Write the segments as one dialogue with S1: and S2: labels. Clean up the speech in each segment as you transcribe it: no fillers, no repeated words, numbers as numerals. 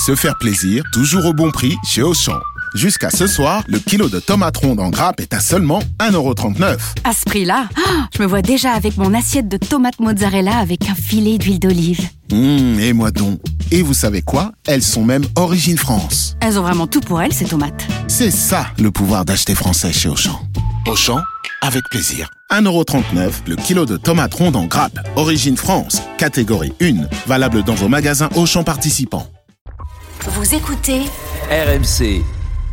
S1: se faire plaisir, toujours au bon prix chez Auchan. Jusqu'à ce soir, le kilo de tomates rondes en grappe est à seulement 1,39€.
S2: À ce prix-là, je me vois déjà avec mon assiette de tomates mozzarella avec un filet d'huile d'olive.
S1: Et moi donc. Et vous savez quoi? Elles sont même origine France.
S2: Elles ont vraiment tout pour elles, ces tomates.
S1: C'est ça, le pouvoir d'acheter français chez Auchan. Auchan, avec plaisir. 1,39€ le kilo de tomates rondes en grappe. Origine France, catégorie 1. Valable dans vos magasins Auchan participants.
S3: Vous écoutez
S4: RMC.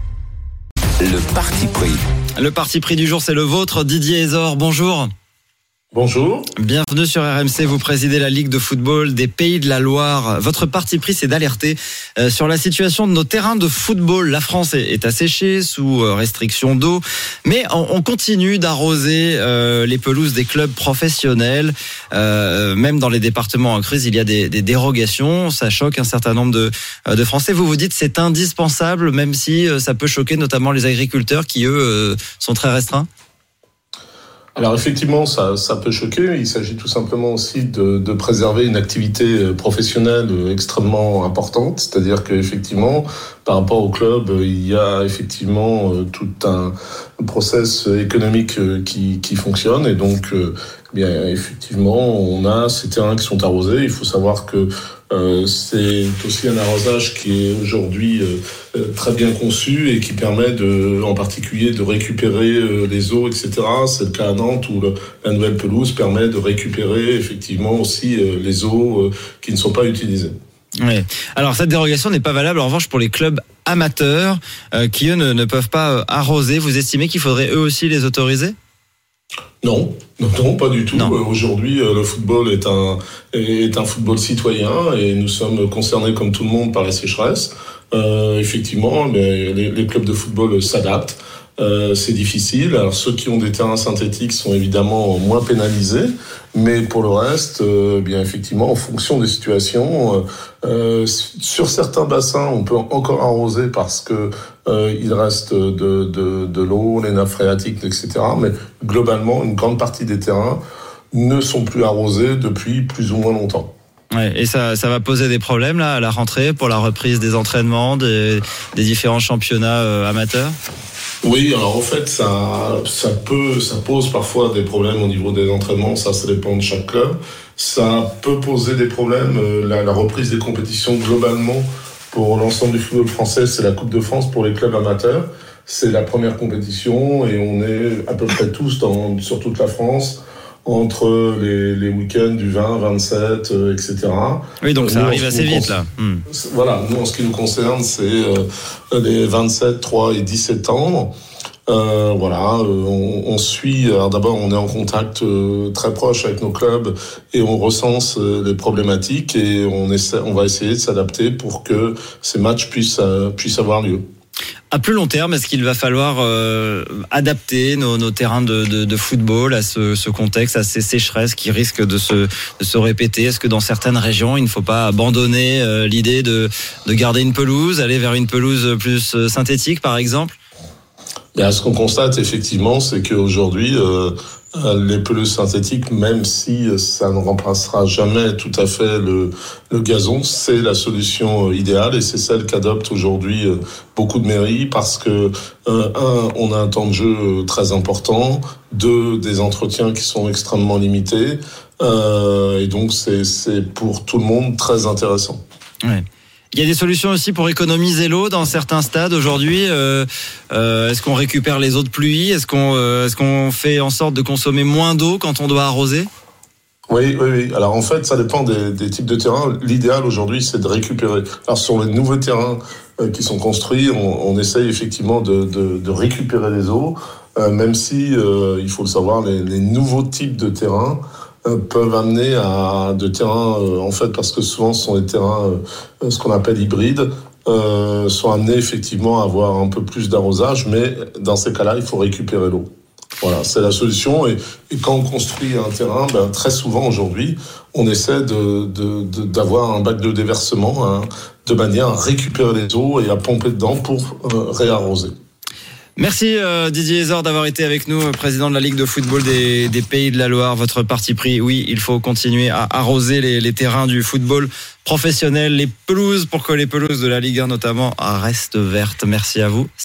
S4: Le parti pris.
S5: Le parti pris du jour, c'est le vôtre. Didier Ezor, bonjour.
S6: Bonjour.
S5: Bienvenue sur RMC, vous présidez la Ligue de football des Pays de la Loire. Votre parti pris, c'est d'alerter sur la situation de nos terrains de football. La France est asséchée, sous restriction d'eau, mais on continue d'arroser les pelouses des clubs professionnels. Même dans les départements en crise, il y a des dérogations. Ça choque un certain nombre de Français. Vous vous dites c'est indispensable, même si ça peut choquer notamment les agriculteurs qui, eux, sont très restreints?
S6: Alors effectivement, ça peut choquer. Il s'agit tout simplement aussi de préserver une activité professionnelle extrêmement importante. C'est-à-dire qu'effectivement, par rapport au club, il y a effectivement tout un process économique qui fonctionne. Et donc, bien effectivement, on a ces terrains qui sont arrosés. Il faut savoir que c'est aussi un arrosage qui est aujourd'hui très bien conçu et qui permet en particulier de récupérer les eaux, etc. C'est le cas à Nantes où la nouvelle pelouse permet de récupérer effectivement aussi les eaux qui ne sont pas utilisées.
S5: Oui. Alors cette dérogation n'est pas valable en revanche pour les clubs amateurs qui eux ne peuvent pas arroser. Vous estimez qu'il faudrait eux aussi les autoriser ?
S6: Non, pas du tout.
S5: Non.
S6: Aujourd'hui, le football est un football citoyen et nous sommes concernés comme tout le monde par la sécheresse. Effectivement, les clubs de football s'adaptent. C'est difficile. Alors ceux qui ont des terrains synthétiques sont évidemment moins pénalisés, mais pour le reste, bien effectivement, en fonction des situations, sur certains bassins, on peut encore arroser parce que il reste de l'eau, les nappes phréatiques, etc. Mais globalement, une grande partie des terrains ne sont plus arrosés depuis plus ou moins longtemps.
S5: Ouais, et ça va poser des problèmes là à la rentrée pour la reprise des entraînements, des différents championnats amateurs.
S6: Oui, alors en fait, ça pose parfois des problèmes au niveau des entraînements, ça dépend de chaque club. Ça peut poser des problèmes, la reprise des compétitions globalement pour l'ensemble du football français, c'est la Coupe de France pour les clubs amateurs. C'est la première compétition et on est à peu près tous sur toute la France entre les week-ends du 20, 27, etc. Oui,
S5: donc ça arrive assez vite là.
S6: Voilà, nous en ce qui nous concerne, c'est les 27, 3 et 10 septembre. On suit. Alors d'abord, on est en contact très proche avec nos clubs et on recense les problématiques et on va essayer de s'adapter pour que ces matchs puissent avoir lieu.
S5: À plus long terme, est-ce qu'il va falloir adapter nos terrains de football à ce contexte, à ces sécheresses qui risquent de se répéter? Est-ce que dans certaines régions, il ne faut pas abandonner l'idée de garder une pelouse, aller vers une pelouse plus synthétique, par exemple?
S6: Bien, ce qu'on constate effectivement, c'est qu'aujourd'hui, les pelouses synthétiques, même si ça ne remplacera jamais tout à fait le gazon, c'est la solution idéale et c'est celle qu'adoptent aujourd'hui beaucoup de mairies parce que, on a un temps de jeu très important, des entretiens qui sont extrêmement limités, et donc c'est pour tout le monde très intéressant.
S5: Ouais. Il y a des solutions aussi pour économiser l'eau dans certains stades aujourd'hui. Est-ce qu'on récupère les eaux de pluie? Est-ce qu'on fait en sorte de consommer moins d'eau quand on doit arroser?
S6: Oui. Alors en fait, ça dépend des types de terrains. L'idéal aujourd'hui, c'est de récupérer. Alors sur les nouveaux terrains qui sont construits, on essaye effectivement de récupérer les eaux, même si il faut le savoir, les nouveaux types de terrains peuvent amener à de terrains, en fait, parce que souvent ce sont des terrains, ce qu'on appelle hybrides, sont amenés effectivement à avoir un peu plus d'arrosage, mais dans ces cas-là, il faut récupérer l'eau. Voilà, c'est la solution. Et quand on construit un terrain, très souvent aujourd'hui, on essaie d'avoir un bac de déversement de manière à récupérer les eaux et à pomper dedans pour réarroser.
S5: Merci Didier Hézard d'avoir été avec nous, président de la Ligue de football des Pays de la Loire. Votre parti pris, oui, il faut continuer à arroser les terrains du football professionnel, les pelouses, pour que les pelouses de la Ligue 1 notamment restent vertes. Merci à vous.